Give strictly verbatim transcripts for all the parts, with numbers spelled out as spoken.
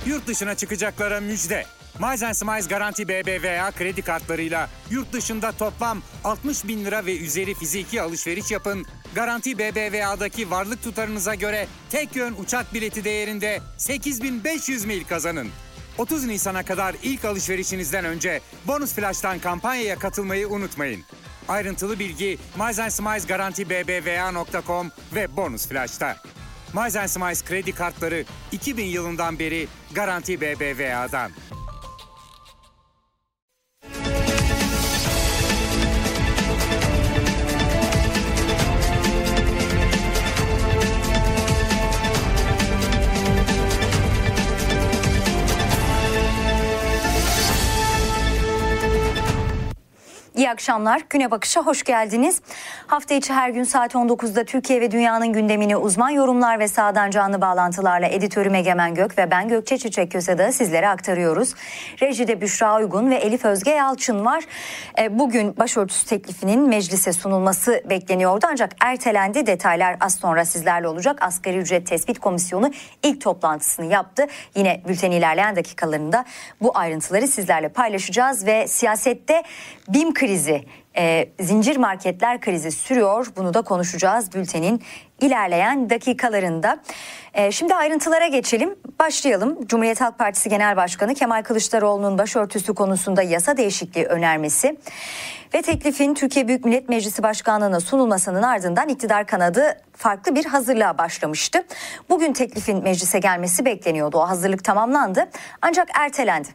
Yurt dışına çıkacaklara müjde. Miles and Smiles Garanti B B V A kredi kartlarıyla yurt dışında toplam altmış bin lira ve üzeri fiziki alışveriş yapın. Garanti B B V A'daki varlık tutarınıza göre tek yön uçak bileti değerinde sekiz bin beş yüz mil kazanın. otuz Nisan'a kadar ilk alışverişinizden önce Bonus Flash'tan kampanyaya katılmayı unutmayın. Ayrıntılı bilgi Miles and Smiles Garanti B B V A nokta com ve Bonus Flash'ta. Miles and Smiles kredi kartları iki bin yılından beri Garanti B B V A'dan. İyi akşamlar. Güne Bakış'a hoş geldiniz. Hafta içi her gün saat on dokuzda Türkiye ve dünyanın gündemini uzman yorumlar ve sahadan canlı bağlantılarla editörüm Egemen Gök ve ben Gökçe Çiçek Köse'de sizlere aktarıyoruz. Rejide Büşra Uygun ve Elif Özge Yalçın var. Bugün başörtüsü teklifinin meclise sunulması bekleniyordu ancak ertelendi. Detaylar az sonra sizlerle olacak. Asgari Ücret Tespit Komisyonu ilk toplantısını yaptı. Yine bültenin ilerleyen dakikalarında bu ayrıntıları sizlerle paylaşacağız ve siyasette BİM krizi, e, zincir marketler krizi sürüyor. Bunu da konuşacağız bültenin ilerleyen dakikalarında. E, şimdi ayrıntılara geçelim. Başlayalım. Cumhuriyet Halk Partisi Genel Başkanı Kemal Kılıçdaroğlu'nun başörtüsü konusunda yasa değişikliği önermesi ve teklifin Türkiye Büyük Millet Meclisi Başkanlığı'na sunulmasının ardından iktidar kanadı farklı bir hazırlığa başlamıştı. Bugün teklifin meclise gelmesi bekleniyordu. O hazırlık tamamlandı ancak ertelendi.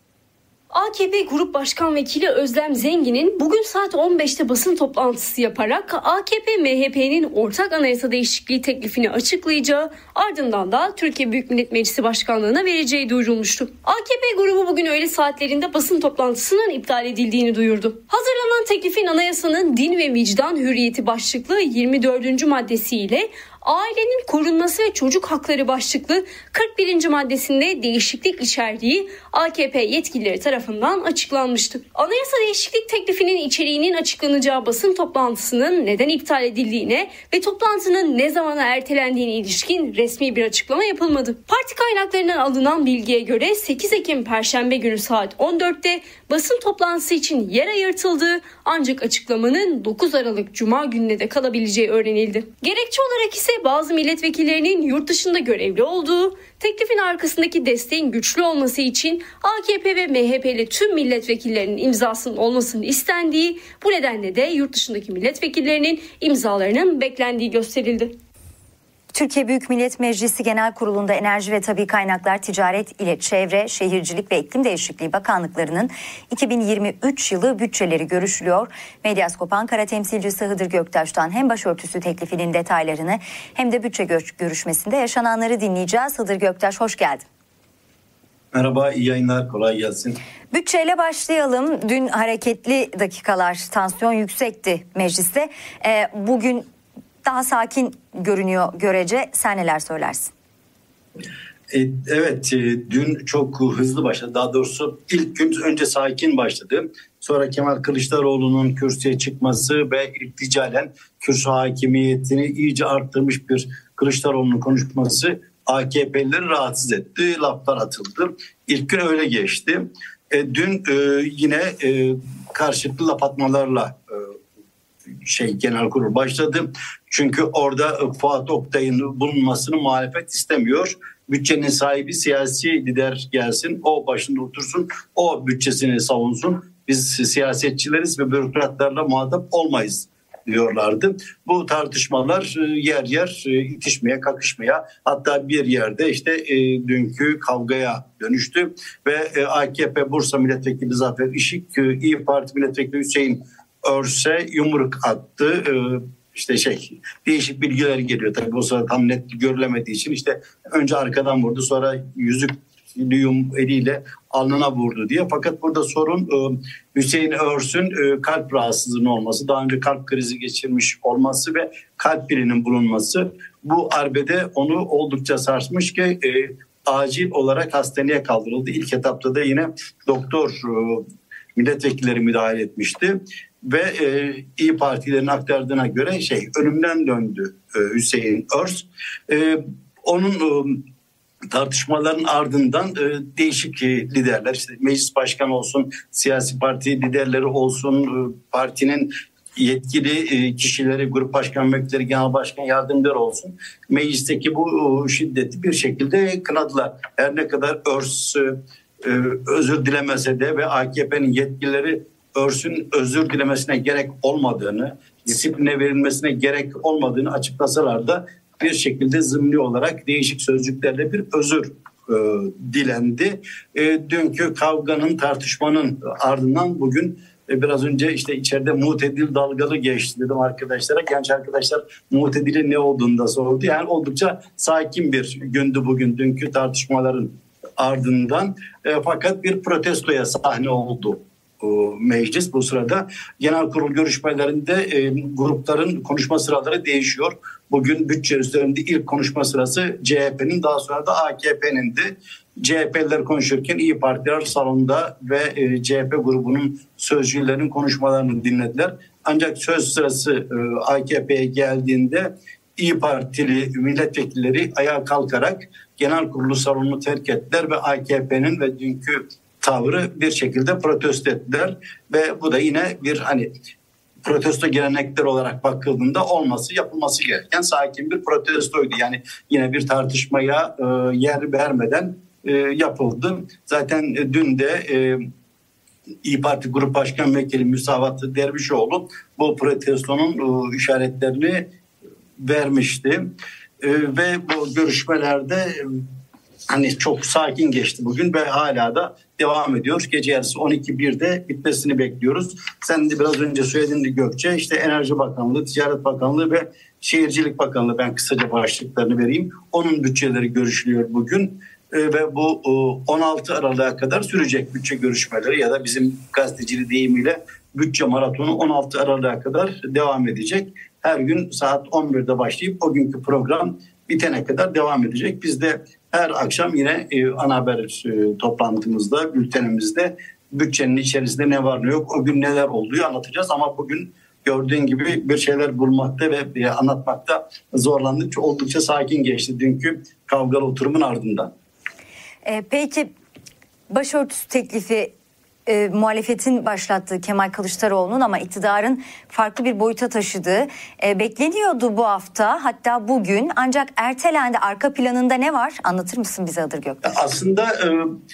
A K P Grup Başkan Vekili Özlem Zengin'in bugün saat on beşte basın toplantısı yaparak A K P M H P'nin ortak anayasa değişikliği teklifini açıklayacağı, ardından da Türkiye Büyük Millet Meclisi Başkanlığı'na vereceği duyurulmuştu. A K P grubu bugün öğle saatlerinde basın toplantısının iptal edildiğini duyurdu. Hazırlanan teklifin anayasanın din ve vicdan hürriyeti başlıklı yirmi dördüncü maddesiyle ailenin korunması ve çocuk hakları başlıklı kırk birinci maddesinde değişiklik içerdiği A K P yetkilileri tarafından açıklanmıştı. Anayasa değişiklik teklifinin içeriğinin açıklanacağı basın toplantısının neden iptal edildiğine ve toplantının ne zamana ertelendiğine ilişkin resmi bir açıklama yapılmadı. Parti kaynaklarından alınan bilgiye göre sekiz Ekim Perşembe günü saat on dörtte basın toplantısı için yer ayırtıldığı ancak açıklamanın dokuz Aralık Cuma gününe de kalabileceği öğrenildi. Gerekçe olarak ise bazı milletvekillerinin yurt dışında görevli olduğu, teklifin arkasındaki desteğin güçlü olması için A K P ve M H P'li tüm milletvekillerinin imzasının olmasının istendiği, bu nedenle de yurt dışındaki milletvekillerinin imzalarının beklendiği gösterildi. Türkiye Büyük Millet Meclisi Genel Kurulu'nda Enerji ve Tabii Kaynaklar, Ticaret ile Çevre, Şehircilik ve İklim Değişikliği Bakanlıklarının iki bin yirmi üç yılı bütçeleri görüşülüyor. Medyaskop Ankara temsilcisi Hıdır Göktaş'tan hem başörtüsü teklifinin detaylarını hem de bütçe görüşmesinde yaşananları dinleyeceğiz. Hıdır Göktaş, hoş geldin. Merhaba, iyi yayınlar, kolay gelsin. Bütçeyle başlayalım. Dün hareketli dakikalar, tansiyon yüksekti mecliste. Ee, bugün daha sakin görünüyor görece. Sen neler söylersin? Evet, dün çok hızlı başladı. Daha doğrusu ilk gün önce sakin başladı. Sonra Kemal Kılıçdaroğlu'nun kürsüye çıkması ve irticalen kürsü hakimiyetini iyice arttırmış bir Kılıçdaroğlu'nun konuşması A K P'lileri rahatsız etti. Laflar atıldı. İlk gün öyle geçti. Dün yine karşılıklı laf atmalarla şey genel kurul başladı. Çünkü orada Fuat Oktay'ın bulunmasını muhalefet istemiyor. Bütçenin sahibi siyasi lider gelsin, o başında otursun, o bütçesini savunsun. Biz siyasetçileriz ve bürokratlarla muhatap olmayız diyorlardı. Bu tartışmalar yer yer itişmeye, kakışmaya, hatta bir yerde işte e, dünkü kavgaya dönüştü ve e, A K P Bursa Milletvekili Zafer İşik, e, İYİ Parti Milletvekili Hüseyin Örse yumruk attı. E, işte şey değişik bilgiler geliyor tabii, o sırada tam net görülemediği için işte önce arkadan vurdu, sonra yüzük düğüm eliyle alnına vurdu diye. Fakat burada sorun Hüseyin Örs'ün kalp rahatsızlığının olması, daha önce kalp krizi geçirmiş olması ve kalp pilinin bulunması. Bu arbede onu oldukça sarsmış ki e, acil olarak hastaneye kaldırıldı. İlk etapta da yine doktor e, milletvekilleri müdahale etmişti ve e, İYİ Partilerin aktardığına göre şey ölümden döndü e, Hüseyin Örs. E, onun e, tartışmaların ardından e, değişik e, liderler, işte meclis başkanı olsun, siyasi parti liderleri olsun, e, partinin yetkili e, kişileri, grup başkan vekilleri, genel başkan yardımcıları olsun, meclisteki bu e, şiddeti bir şekilde kınadılar. Her ne kadar örs e, özür dilemese de ve A K P'nin yetkilileri örsün özür dilemesine gerek olmadığını, disipline verilmesine gerek olmadığını açıklasalar da bir şekilde zımni olarak değişik sözcüklerle bir özür e, dilendi. E, dünkü kavganın, tartışmanın ardından bugün e, biraz önce işte içeride mutedil dalgalı geçti dedim arkadaşlara. Genç arkadaşlar mutedilin ne olduğunu da sordu. Yani oldukça sakin bir gündü bugün dünkü tartışmaların ardından. E, fakat bir protestoya sahne oldu meclis. Bu sırada genel kurul görüşmelerinde e, grupların konuşma sıraları değişiyor. Bugün bütçe üzerinde ilk konuşma sırası C H P'nin, daha sonra da A K P'nin de. C H P'liler konuşurken İYİ Partiler salonda ve e, C H P grubunun sözcülerinin konuşmalarını dinlediler. Ancak söz sırası e, A K P'ye geldiğinde İYİ Partili milletvekilleri ayağa kalkarak genel kurulu salonunu terk ettiler ve A K P'nin ve dünkü tavrı bir şekilde protesto ettiler ve bu da yine bir hani protesto gelenekler olarak bakıldığında olması, yapılması gereken sakin bir protestoydu. Yani yine bir tartışmaya e, yer vermeden e, yapıldı. Zaten e, dün de e, İYİ Parti Grup Başkan Vekili Müsavat Dervişoğlu bu protestonun e, işaretlerini vermişti. E, ve bu görüşmelerde e, hani çok sakin geçti bugün ve hala da devam ediyor. Gece yarısı on iki birde bitmesini bekliyoruz. Sen de biraz önce söylediğin Gökçe, işte Enerji Bakanlığı, Ticaret Bakanlığı ve Şehircilik Bakanlığı, ben kısaca başlıklarını vereyim. Onun bütçeleri görüşülüyor bugün ee, ve bu on altı Aralık'a kadar sürecek bütçe görüşmeleri ya da bizim gazetecili deyimiyle bütçe maratonu on altı Aralık'a kadar devam edecek. Her gün saat on birde başlayıp o günkü program bitene kadar devam edecek. Biz de her akşam yine e, ana haber e, toplantımızda, bültenimizde bütçenin içerisinde ne var ne yok, o gün neler olduğu anlatacağız. Ama bugün gördüğün gibi bir şeyler bulmakta ve e, anlatmakta zorlandık. Oldukça sakin geçti dünkü kavgalı oturumun ardından. E, peki başörtüsü teklifi E, muhalefetin başlattığı Kemal Kılıçdaroğlu'nun ama iktidarın farklı bir boyuta taşıdığı e, bekleniyordu bu hafta, hatta bugün, ancak ertelendi. Arka planında ne var? Anlatır mısın bize Adır Göktaş? Aslında e,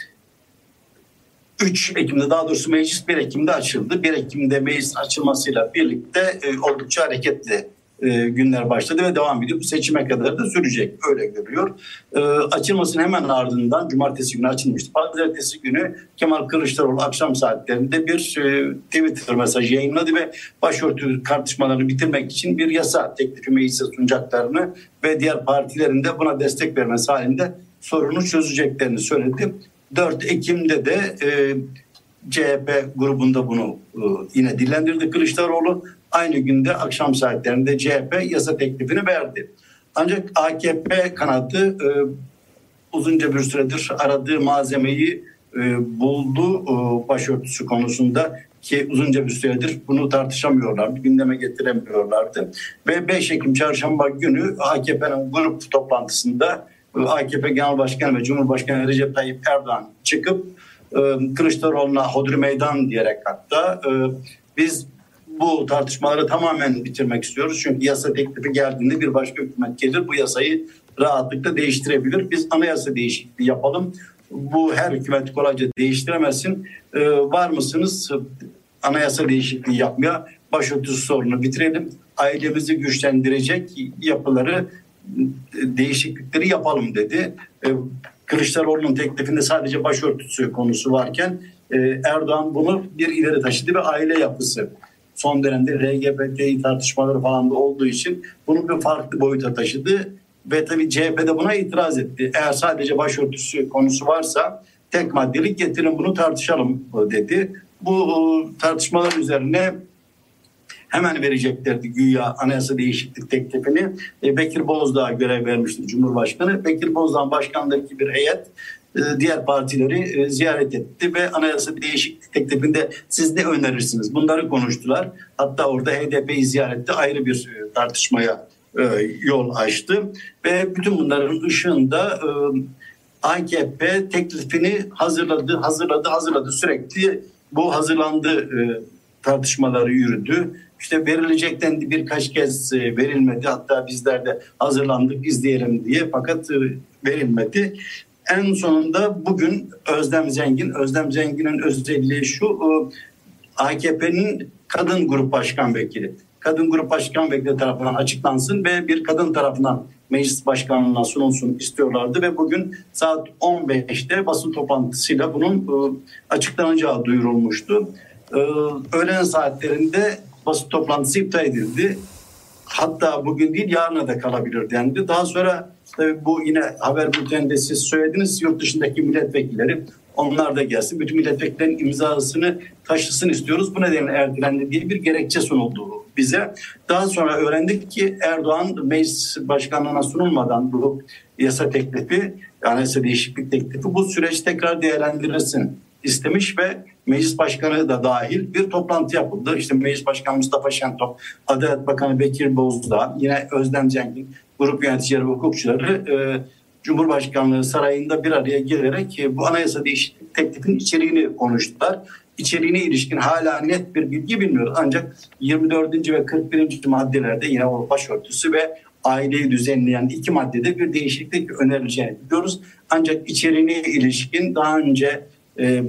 üç Ekim'de, daha doğrusu meclis bir Ekim'de açıldı. bir Ekim'de meclis açılmasıyla birlikte e, oldukça hareketli e, günler başladı ve devam ediyor. Bu seçime kadar da sürecek, öyle görüyor. E, açılmasının hemen ardından cumartesi günü açılmıştı. Pazartesi günü Kemal Kılıçdaroğlu akşam saatlerinde bir e, Twitter mesajı yayınladı ve başörtü tartışmalarını bitirmek için bir yasa teklifi meclise sunacaklarını ve diğer partilerin de buna destek vermesi halinde sorunu çözeceklerini söyledi. dört Ekim'de de e, C H P grubunda bunu e, yine dillendirdi Kılıçdaroğlu. Aynı günde akşam saatlerinde C H P yasa teklifini verdi. Ancak A K P kanadı e, uzunca bir süredir aradığı malzemeyi e, buldu e, başörtüsü konusunda, ki uzunca bir süredir bunu tartışamıyorlardı, gündeme getiremiyorlardı. Ve beş Ekim çarşamba günü A K P'nin grup toplantısında A K P Genel Başkanı ve Cumhurbaşkanı Recep Tayyip Erdoğan çıkıp e, Kılıçdaroğlu'na hodri meydan diyerek hatta e, biz bu tartışmaları tamamen bitirmek istiyoruz. Çünkü yasa teklifi geldiğinde bir başka hükümet gelir, bu yasayı rahatlıkla değiştirebilir. Biz anayasa değişikliği yapalım. Bu her hükümet kolayca değiştiremezsin. Ee, var mısınız anayasa değişikliği yapmaya? Başörtüsü sorunu bitirelim. Ailemizi güçlendirecek yapıları, değişiklikleri yapalım dedi. Ee, Kılıçdaroğlu'nun teklifinde sadece başörtüsü konusu varken e, Erdoğan bunu bir ileri taşıdı ve aile yapısı, son dönemde L G B T tartışmaları falan da olduğu için bunu bir farklı boyuta taşıdı ve tabii C H P de buna itiraz etti. Eğer sadece başörtüsü konusu varsa tek maddelik getirin bunu tartışalım dedi. Bu tartışmalar üzerine hemen vereceklerdi güya anayasa değişiklik teklifini. Bekir Bozdağ'a görev vermişti Cumhurbaşkanı. Bekir Bozdağ'ın başkanlığındaki bir heyet diğer partileri ziyaret etti ve anayasa değişiklik teklifinde siz ne önerirsiniz? Bunları konuştular. Hatta orada H D P'yi ziyarette ayrı bir tartışmaya yol açtı ve bütün bunların ışığında A K P teklifini hazırladı, hazırladı, hazırladı. Sürekli bu hazırlandı e, tartışmaları yürüdü. İşte verilecek dendi, birkaç kez e, verilmedi. Hatta bizler de hazırlandık, izleyelim diye, fakat e, verilmedi. En sonunda bugün Özlem Zengin, Özlem Zengin'in özelliği şu, e, A K P'nin kadın grup başkan vekili. Kadın grup başkan vekili tarafından açıklansın ve bir kadın tarafından meclis başkanlığına sunulsun istiyorlardı ve bugün saat on beşte basın toplantısıyla bunun e, açıklanacağı duyurulmuştu. E, öğlen saatlerinde basın toplantısı iptal edildi. Hatta bugün değil, yarına da kalabilir dendi. Daha sonra tabii bu yine haber bülteninde siz söylediniz, yurt dışındaki milletvekilleri, onlar da gelsin, bütün milletvekillerinin imzasını taşısın istiyoruz. Bu nedenle ertelendi diye bir gerekçe sunuldu bize. Daha sonra öğrendik ki Erdoğan meclis başkanlığına sunulmadan bu yasa teklifi, yani yasa değişiklik teklifi, bu süreç tekrar değerlendirilsin istemiş ve meclis başkanı da dahil bir toplantı yapıldı. İşte Meclis Başkanı Mustafa Şentop, Adalet Bakanı Bekir Bozdağ, yine Özlem Zengin, grup yöneticileri, hukukçuları e, Cumhurbaşkanlığı sarayında bir araya gelerek e, bu anayasa değişiklik teklifinin içeriğini konuştular. İçeriğine ilişkin hala net bir bilgi bilmiyoruz. Ancak yirmi dördüncü ve kırk birinci maddelerde yine o başörtüsü ve aileyi düzenleyen iki maddede bir değişiklik önerileceğini biliyoruz. Ancak içeriğine ilişkin daha önce e,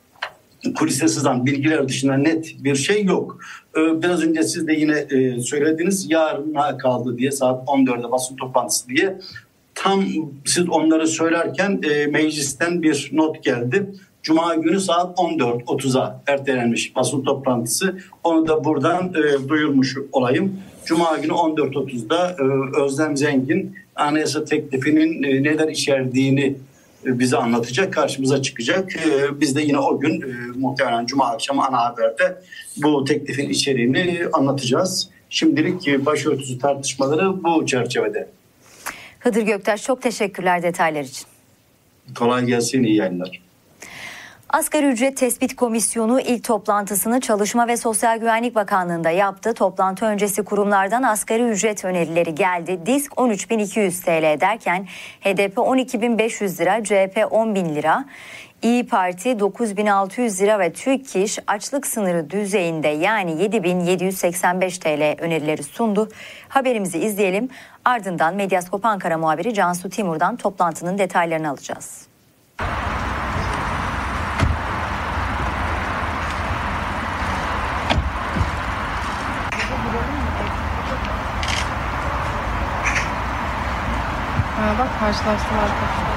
kulise sızan bilgiler dışında net bir şey yok. E, biraz önce siz de yine e, söylediniz, yarına kaldı diye, saat on dörde basın toplantısı diye. Tam siz onları söylerken e, meclisten bir not geldi. Cuma günü saat on dört otuza ertelenmiş basın toplantısı. Onu da buradan e, duyurmuş olayım. Cuma günü on dört otuzda e, Özlem Zengin anayasa teklifinin e, neler içerdiğini e, bize anlatacak, karşımıza çıkacak. E, biz de yine o gün e, muhtemelen Cuma akşamı ana haberde bu teklifin içeriğini anlatacağız. Şimdilik e, başörtüsü tartışmaları bu çerçevede. Hıdır Göktaş, çok teşekkürler detaylar için. Kolay gelsin, iyi yayınlar. Asgari ücret tespit komisyonu ilk toplantısını Çalışma ve Sosyal Güvenlik Bakanlığı'nda yaptı. Toplantı öncesi kurumlardan asgari ücret önerileri geldi. DİSK on üç bin iki yüz TL derken H D P on iki bin beş yüz lira, C H P on bin lira, İYİ Parti dokuz bin altı yüz lira ve TÜİK İş açlık sınırı düzeyinde yani yedi bin yedi yüz seksen beş TL önerileri sundu. Haberimizi izleyelim. Ardından Medyaskop Ankara muhabiri Cansu Timur'dan toplantının detaylarını alacağız. Ha, bak karşılaştılar.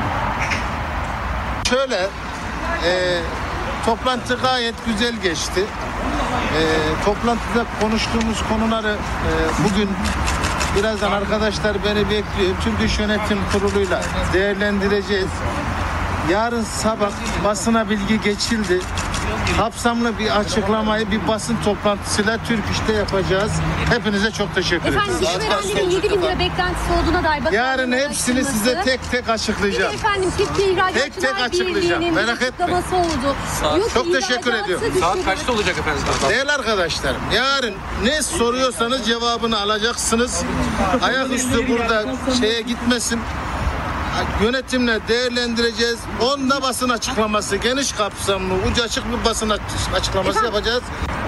Şöyle, e, toplantı gayet güzel geçti. E, toplantıda konuştuğumuz konuları e, bugün birazdan arkadaşlar beni bekliyor. Türk İş Yönetim Kurulu'yla değerlendireceğiz. Yarın sabah basına bilgi geçildi. Kapsamlı bir açıklamayı bir basın toplantısıyla Türk İş'te yapacağız. Hepinize çok teşekkür ederim. Efendim işverenlerin yedi bin lira beklentisi olduğuna dair bakın. Yarın hepsini size tek tek açıklayacağım. Efendim Türkiye İhracatçılar Tek tek açıklayacağım. Birliği'nin Merak etmeyin. açıklaması oldu. Diyor ki, Çok teşekkür ihracatı ediyorum. düşürmek- Saat kaçta olacak efendim? Değerli arkadaşlarım, yarın ne soruyorsanız cevabını alacaksınız. Ayaküstü burada şeye gitmesin. Yönetimle değerlendireceğiz. Onda basın açıklaması, geniş kapsamlı, ucu açık bir basın açıklaması yapacağız.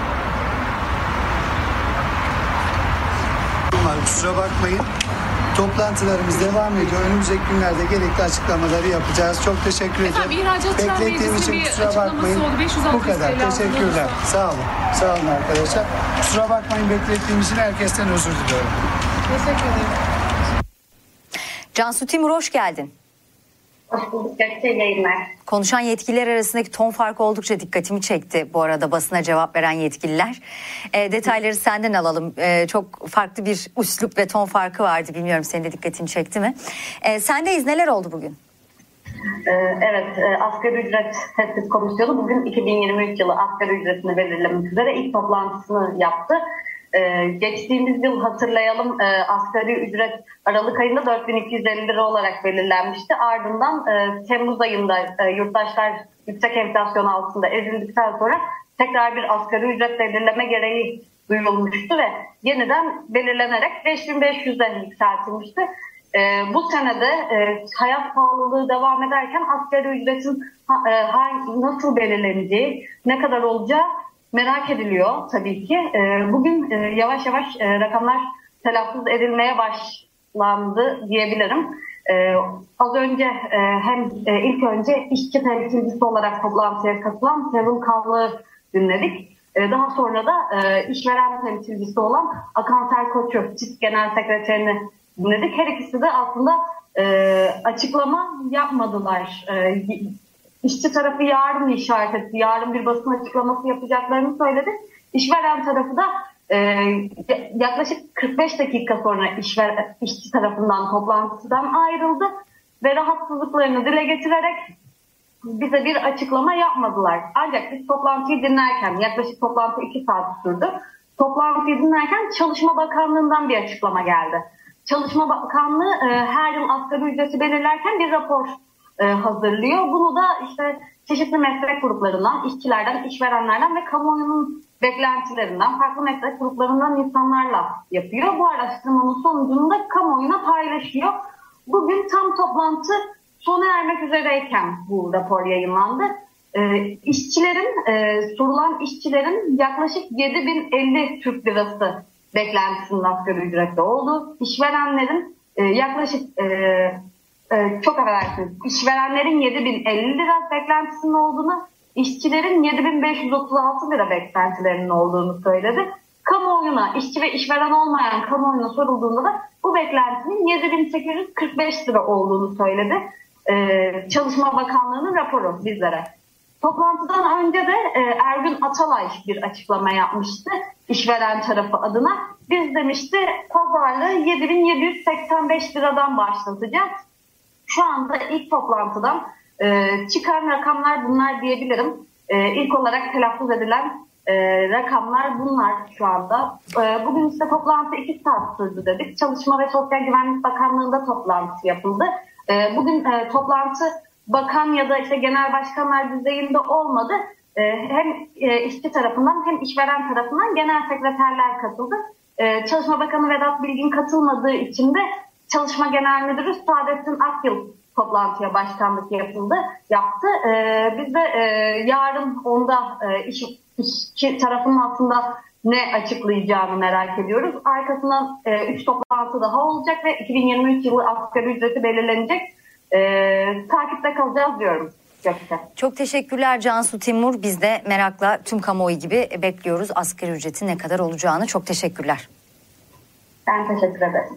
Kusura bakmayın. Toplantılarımız devam ediyor. Önümüzdeki günlerde gerekli açıklamaları yapacağız. Çok teşekkür ederim. Efendim İhracatçılar Beklediğim için Meclisi'nin bir kusura açıklaması bakmayın. oldu. beş yüz altı Bu kadar. T L Teşekkürler. aldınız. Sağ olun. Sağ olun arkadaşlar. Kusura bakmayın, beklettiğim için herkesten özür diliyorum. Teşekkür ederim. Cansu Timur, hoş geldin. Hoş bulduk. Gerçekten yayınlar. Konuşan yetkililer arasındaki ton farkı oldukça dikkatimi çekti bu arada, basına cevap veren yetkililer. E, detayları senden alalım. E, çok farklı bir üslup ve ton farkı vardı. Bilmiyorum, senin de dikkatini çekti mi? E, sendeyiz. Neler oldu bugün? Ee, evet, e, Asgari Ücret Tespit Komisyonu bugün iki bin yirmi üç yılı asgari ücretini belirlemek üzere ilk toplantısını yaptı. Ee, geçtiğimiz yıl hatırlayalım, e, asgari ücret Aralık ayında dört bin iki yüz elli lira olarak belirlenmişti. Ardından e, Temmuz ayında e, yurttaşlar yüksek enflasyon altında ezildikten sonra tekrar bir asgari ücret belirleme gereği duyulmuştu ve yeniden belirlenerek beş bin beş yüzden yükseltilmişti. e, bu senede e, hayat pahalılığı devam ederken asgari ücretin ha, e, hangi, nasıl belirleneceği, ne kadar olacağı merak ediliyor tabii ki. E, bugün e, yavaş yavaş e, rakamlar telaffuz edilmeye başlandı diyebilirim. Ee, az önce e, hem e, ilk önce işçi temsilcisi olarak toplantıya katılan Sevim Kanlı'yı dinledik. E, daha sonra da e, işveren temsilcisi olan Akan Serkoç'u, çift genel sekreterini dinledik. Her ikisi de aslında e, açıklama yapmadılar. E, işçi tarafı yarın işaret etti. Yarın bir basın açıklaması yapacaklarını söyledi. İşveren tarafı da Ee, yaklaşık kırk beş dakika sonra işver, işçi tarafından toplantıdan ayrıldı ve rahatsızlıklarını dile getirerek bize bir açıklama yapmadılar. Ancak biz toplantıyı dinlerken, yaklaşık toplantı iki saat sürdü. Toplantıyı dinlerken Çalışma Bakanlığı'ndan bir açıklama geldi. Çalışma Bakanlığı e, her yıl asgari ücreti belirlerken bir rapor e, hazırlıyor. Bunu da işte çeşitli meslek gruplarından, işçilerden, işverenlerden ve kamuoyunun beklentilerinden, farklı meslek gruplarından insanlarla yapıyor. Bu araştırmanın sonucunu da kamuoyuna paylaşıyor. Bugün tam toplantı sona ermek üzereyken bu rapor yayınlandı. E, işçilerin, e, sorulan işçilerin yaklaşık yedi bin elli Türk lirası beklentisinin asgari ücrette olduğu, işverenlerin e, yaklaşık e, e, çok affedersiniz, işverenlerin yedi bin elli lira beklentisinin olduğunu, işçilerin yedi bin beş yüz otuz altı lira beklentilerinin olduğunu söyledi. Kamuoyuna, işçi ve işveren olmayan kamuoyuna sorulduğunda da bu beklentinin yedi bin sekiz yüz kırk beş lira olduğunu söyledi. Ee, Çalışma Bakanlığı'nın raporu bizlere. Toplantıdan önce de e, Ergün Atalay bir açıklama yapmıştı işveren tarafı adına. Biz demişti pazarlığı yedi bin yedi yüz seksen beş liradan başlatacağız. Şu anda ilk toplantıdan e, çıkan rakamlar bunlar diyebilirim. E, ilk olarak telaffuz edilen e, rakamlar bunlar şu anda. E, bugün işte toplantı iki saat sürdü dedik. Çalışma ve Sosyal Güvenlik Bakanlığı'nda toplantı yapıldı. E, bugün e, toplantı bakan ya da işte genel başkanlar düzeyinde olmadı. E, hem e, işçi tarafından hem işveren tarafından genel sekreterler katıldı. E, Çalışma Bakanı Vedat Bilgin katılmadığı için de Çalışma Genel Müdürü Saadettin Akyıl toplantıya başkanlık yapıldı, yaptı. E, biz de e, yarın onda e, iş, işçi tarafının aslında ne açıklayacağını merak ediyoruz. Arkasından e, üç toplantı daha olacak ve iki bin yirmi üç yılı asgari ücreti belirlenecek. E, takipte kalacağız diyorum. Gökçe. Çok teşekkürler Cansu Timur. Biz de merakla tüm kamuoyu gibi bekliyoruz asgari ücretin ne kadar olacağını. Çok teşekkürler. Ben teşekkür ederim.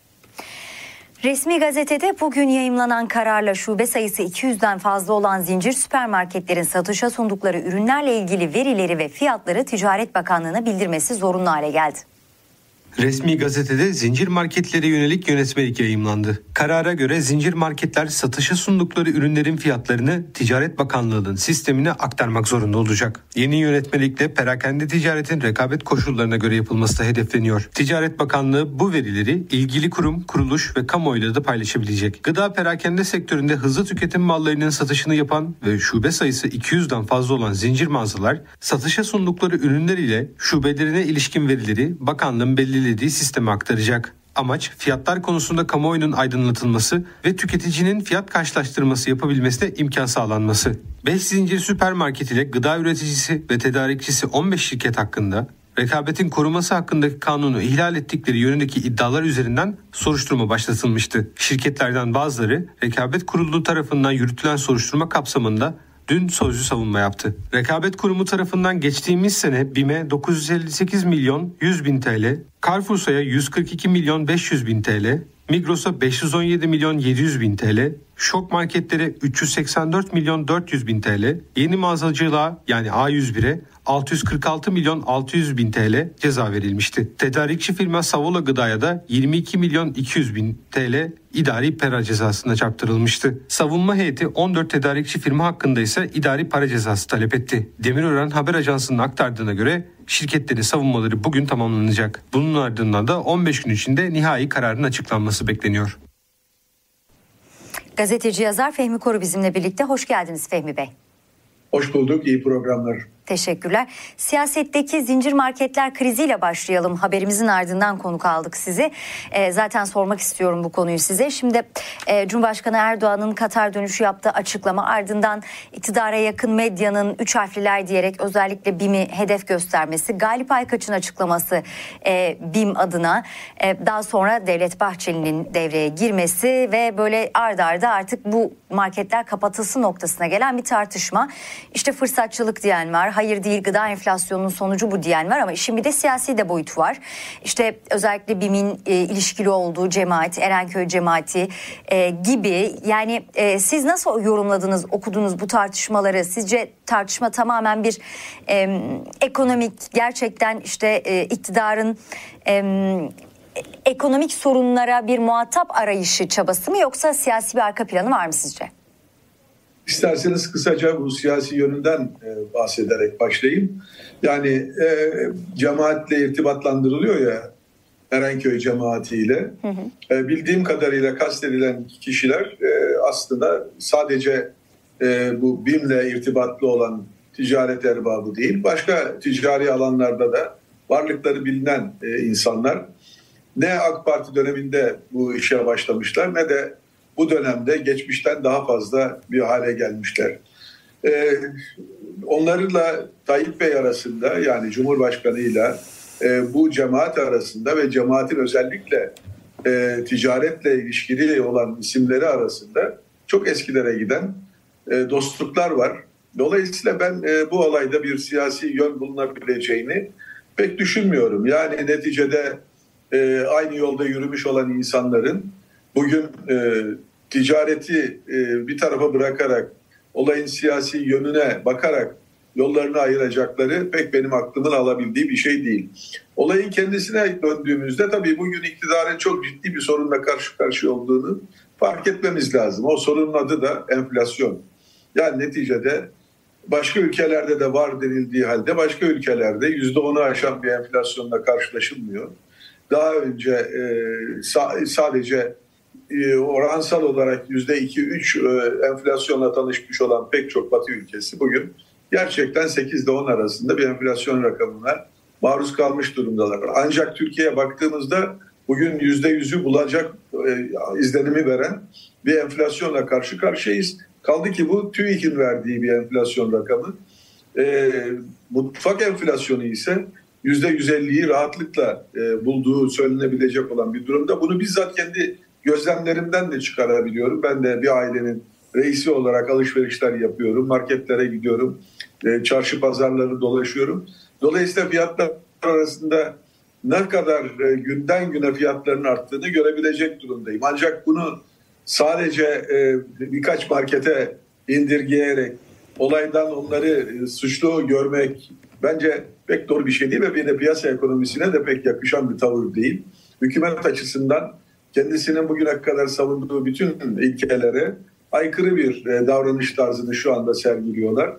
Resmi gazetede bugün yayımlanan kararla şube sayısı iki yüzden fazla olan zincir süpermarketlerin satışa sundukları ürünlerle ilgili verileri ve fiyatları Ticaret Bakanlığı'na bildirmesi zorunlu hale geldi. Resmi gazetede zincir marketlere yönelik yönetmelik yayımlandı. Karara göre zincir marketler satışa sundukları ürünlerin fiyatlarını Ticaret Bakanlığı'nın sistemine aktarmak zorunda olacak. Yeni yönetmelikle perakende ticaretin rekabet koşullarına göre yapılması da hedefleniyor. Ticaret Bakanlığı bu verileri ilgili kurum, kuruluş ve kamuoyuyla da paylaşabilecek. Gıda perakende sektöründe hızlı tüketim mallarının satışını yapan ve şube sayısı iki yüzden fazla olan zincir mağazalar satışa sundukları ürünler ile şubelerine ilişkin verileri bakanlığın belirlediği sisteme aktaracak. Amaç fiyatlar konusunda kamuoyunun aydınlatılması ve tüketicinin fiyat karşılaştırması yapabilmesine imkan sağlanması. beş zincir süpermarket ile gıda üreticisi ve tedarikçisi on beş şirket hakkında rekabetin koruması hakkındaki kanunu ihlal ettikleri yönündeki iddialar üzerinden soruşturma başlatılmıştı. Şirketlerden bazıları Rekabet Kurulu tarafından yürütülen soruşturma kapsamında dün sözlü savunma yaptı. Rekabet Kurumu tarafından geçtiğimiz sene BİM'e dokuz yüz elli sekiz milyon yüz bin T L, Carrefour''a yüz kırk iki milyon beş yüz bin T L, Migros'a beş yüz on yedi milyon yedi yüz bin T L, Şok Marketlere üç yüz seksen dört milyon dört yüz bin T L, Yeni Mağazacılığa yani A yüz bir'e altı yüz kırk altı milyon altı yüz bin T L ceza verilmişti. Tedarikçi firma Savola Gıda'ya da yirmi iki milyon iki yüz bin T L idari para cezasına çarptırılmıştı. Savunma heyeti on dört tedarikçi firma hakkında ise idari para cezası talep etti. Demirören Haber Ajansı'nın aktardığına göre şirketlerin savunmaları bugün tamamlanacak. Bunun ardından da on beş gün içinde nihai kararın açıklanması bekleniyor. Gazeteci yazar Fehmi Koru bizimle birlikte. Hoş geldiniz Fehmi Bey. Hoş bulduk, iyi programlar. Teşekkürler. Siyasetteki zincir marketler kriziyle başlayalım. Haberimizin ardından konuk aldık sizi. E, zaten sormak istiyorum bu konuyu size. Şimdi e, Cumhurbaşkanı Erdoğan'ın Katar dönüşü yaptığı açıklama, ardından iktidara yakın medyanın üç harfliler diyerek özellikle BİM'i hedef göstermesi, Galip Aykaç'ın açıklaması e, BİM adına, e, daha sonra Devlet Bahçeli'nin devreye girmesi ve böyle ard arda artık bu marketler kapatılsın noktasına gelen bir tartışma. İşte fırsatçılık diyen var, hayır değil gıda enflasyonunun sonucu bu diyen var, ama işin bir de siyasi de boyutu var. İşte özellikle BİM'in e, ilişkili olduğu cemaat, Erenköy cemaati e, gibi. Yani e, siz nasıl yorumladınız, okudunuz bu tartışmaları? Sizce tartışma tamamen bir e, ekonomik, gerçekten işte e, iktidarın e, ekonomik sorunlara bir muhatap arayışı çabası mı, yoksa siyasi bir arka planı var mı sizce? İsterseniz kısaca bu siyasi yönünden e, bahsederek başlayayım. Yani e, cemaatle irtibatlandırılıyor ya, Erenköy cemaatiyle. Hı hı. E, bildiğim kadarıyla kastedilen kişiler e, aslında sadece e, bu BİM'le irtibatlı olan ticaret erbabı değil, başka ticari alanlarda da varlıkları bilinen e, insanlar. Ne AK Parti döneminde bu işe başlamışlar, ne de bu dönemde geçmişten daha fazla bir hale gelmişler. Ee, onlarla Tayyip Bey arasında, yani Cumhurbaşkanı'yla e, bu cemaat arasında ve cemaatin özellikle e, ticaretle ilişkili olan isimleri arasında çok eskilere giden e, dostluklar var. Dolayısıyla ben e, bu olayda bir siyasi yön bulunabileceğini pek düşünmüyorum. Yani neticede e, aynı yolda yürümüş olan insanların bugün e, ticareti e, bir tarafa bırakarak, olayın siyasi yönüne bakarak yollarını ayıracakları pek benim aklımın alabildiği bir şey değil. Olayın kendisine döndüğümüzde tabii bugün iktidarın çok ciddi bir sorunla karşı karşıya olduğunu fark etmemiz lazım. O sorunun adı da enflasyon. Yani neticede başka ülkelerde de var denildiği halde başka ülkelerde yüzde onu aşan bir enflasyonla karşılaşılmıyor. Daha önce e, sa- sadece e, oransal olarak yüzde iki üç e, enflasyonla tanışmış olan pek çok Batı ülkesi bugün gerçekten sekiz ile on arasında bir enflasyon rakamına maruz kalmış durumdalar. Ancak Türkiye'ye baktığımızda bugün yüzde yüzü bulacak e, izlenimi veren bir enflasyonla karşı karşıyayız. Kaldı ki bu TÜİK'in verdiği bir enflasyon rakamı. E, mutfak enflasyonu ise yüzde yüz elliyi rahatlıkla e, bulduğu söylenebilecek olan bir durumda. Bunu bizzat kendi gözlemlerimden de çıkarabiliyorum. Ben de bir ailenin reisi olarak alışverişler yapıyorum. Marketlere gidiyorum. E, çarşı pazarları dolaşıyorum. Dolayısıyla fiyatlar arasında ne kadar e, günden güne fiyatların arttığını görebilecek durumdayım. Ancak bunu sadece e, birkaç markete indirgeyerek olaydan onları e, suçlu görmek bence pek doğru bir şey değil ve bir de piyasa ekonomisine de pek yakışan bir tavır değil. Hükümet açısından kendisinin bugüne kadar savunduğu bütün ilkelere aykırı bir e, davranış tarzını şu anda sergiliyorlar.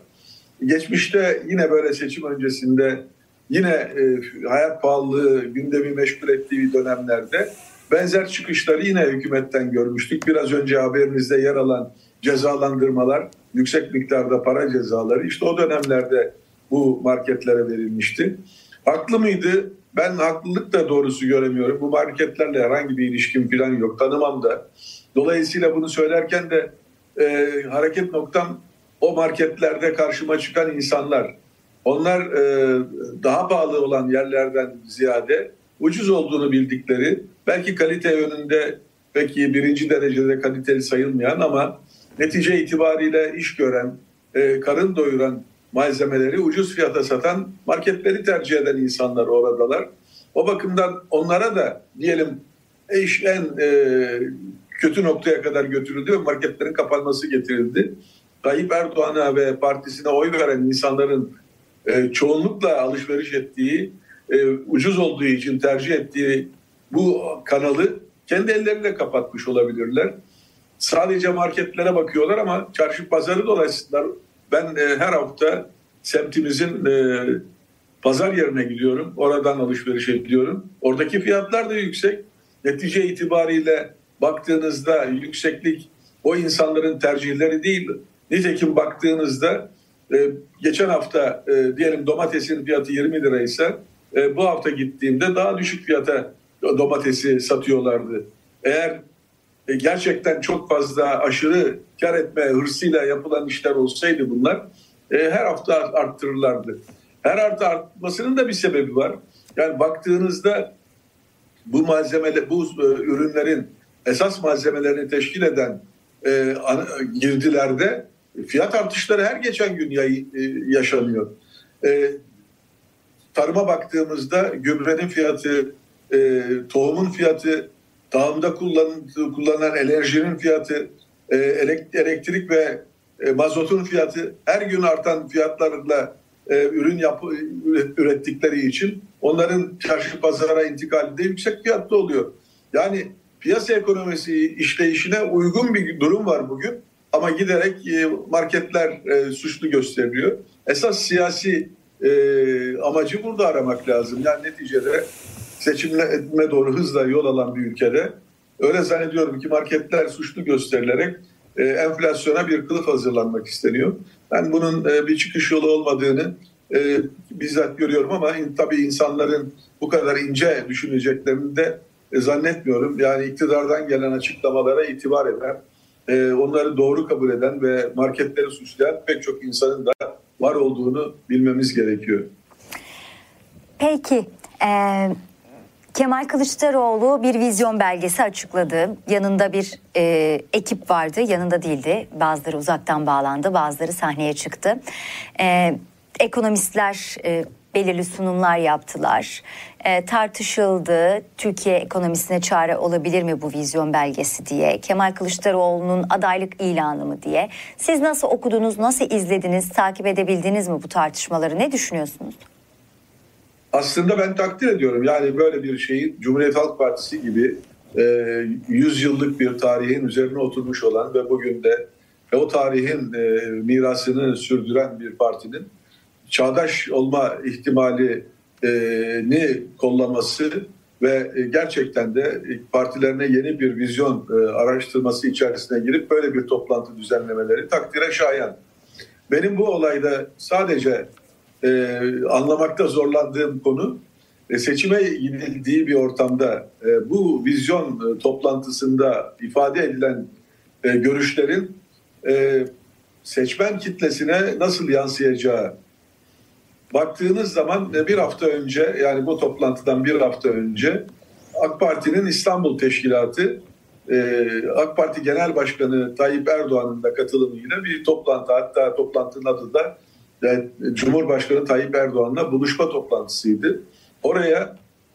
Geçmişte yine böyle seçim öncesinde yine e, hayat pahalılığı gündemi meşgul ettiği dönemlerde benzer çıkışları yine hükümetten görmüştük. Biraz önce haberinizde yer alan cezalandırmalar, yüksek miktarda para cezaları işte o dönemlerde bu marketlere verilmişti. Haklı mıydı? Ben haklılık da doğrusu göremiyorum. Bu marketlerle herhangi bir ilişkim falan yok. Tanımam da. Dolayısıyla bunu söylerken de e, hareket noktam o marketlerde karşıma çıkan insanlar. Onlar e, daha pahalı olan yerlerden ziyade ucuz olduğunu bildikleri, belki kalite yönünde peki birinci derecede kaliteli sayılmayan ama netice itibariyle iş gören, e, karın doyuran malzemeleri ucuz fiyata satan marketleri tercih eden insanlar oradalar. O bakımdan onlara da diyelim iş en e, kötü noktaya kadar götürüldü ve marketlerin kapanması getirildi. Tayyip Erdoğan'a ve partisine oy veren insanların e, çoğunlukla alışveriş ettiği, e, ucuz olduğu için tercih ettiği bu kanalı kendi elleriyle kapatmış olabilirler. Sadece marketlere bakıyorlar ama çarşı pazarı dolaşsınlar. Ben e, her hafta semtimizin e, pazar yerine gidiyorum. Oradan alışveriş ediyorum. Oradaki fiyatlar da yüksek. Netice itibariyle baktığınızda yükseklik o insanların tercihleri değil. Nitekim baktığınızda e, geçen hafta e, diyelim domatesin fiyatı yirmi liraysa e, bu hafta gittiğimde daha düşük fiyata domatesi satıyorlardı. Eğer e, gerçekten çok fazla aşırı kar etme hırsıyla yapılan işler olsaydı bunlar e, her hafta arttırırlardı. Her hafta artmasının da bir sebebi var. Yani baktığınızda bu malzemeler, bu e, ürünlerin esas malzemelerini teşkil eden e, an, girdilerde fiyat artışları her geçen gün yay, e, yaşanıyor. E, tarıma baktığımızda gübrenin fiyatı, e, tohumun fiyatı, tarımda kullan, kullanılan enerjinin fiyatı, e, elektrik ve e, mazotun fiyatı her gün artan fiyatlarla e, ürün yapı, ürettikleri için onların çarşı pazara intikalinde yüksek fiyatlı oluyor. Yani piyasa ekonomisi işleyişine uygun bir durum var bugün ama giderek marketler e, suçlu gösteriliyor. Esas siyasi e, amacı burada aramak lazım. Yani neticede seçime doğru hızla yol alan bir ülkede öyle zannediyorum ki marketler suçlu gösterilerek e, enflasyona bir kılıf hazırlanmak isteniyor. Ben bunun e, bir çıkış yolu olmadığını e, bizzat görüyorum ama in, tabii insanların bu kadar ince düşüneceklerini de e, zannetmiyorum. Yani iktidardan gelen açıklamalara itibar eden, e, onları doğru kabul eden ve marketleri suçlayan pek çok insanın da var olduğunu bilmemiz gerekiyor. Peki, e, Kemal Kılıçdaroğlu bir vizyon belgesi açıkladı. Yanında bir e, ekip vardı, yanında değildi. Bazıları uzaktan bağlandı, bazıları sahneye çıktı. E, ekonomistler e, belirli sunumlar yaptılar. E, tartışıldı. Türkiye ekonomisine çare olabilir mi bu vizyon belgesi diye. Kemal Kılıçdaroğlu'nun adaylık ilanı mı diye. Siz nasıl okudunuz, nasıl izlediniz, takip edebildiniz mi bu tartışmaları? Ne düşünüyorsunuz? Aslında ben takdir ediyorum. Yani böyle bir şeyi Cumhuriyet Halk Partisi gibi yüz yıllık bir tarihin üzerine oturmuş olan ve bugün de o tarihin e, mirasını sürdüren bir partinin çağdaş olma ihtimalini kollaması ve gerçekten de partilerine yeni bir vizyon e, araştırması içerisine girip böyle bir toplantı düzenlemeleri takdire şayan. Benim bu olayda sadece e, anlamakta zorlandığım konu e, seçime gidildiği bir ortamda e, bu vizyon e, toplantısında ifade edilen e, görüşlerin e, seçmen kitlesine nasıl yansıyacağı. Baktığınız zaman bir hafta önce, yani bu toplantıdan bir hafta önce AK Parti'nin İstanbul Teşkilatı AK Parti Genel Başkanı Tayyip Erdoğan'ın da katılımıyla bir toplantı, hatta toplantının adı da Cumhurbaşkanı Tayyip Erdoğan'la buluşma toplantısıydı. Oraya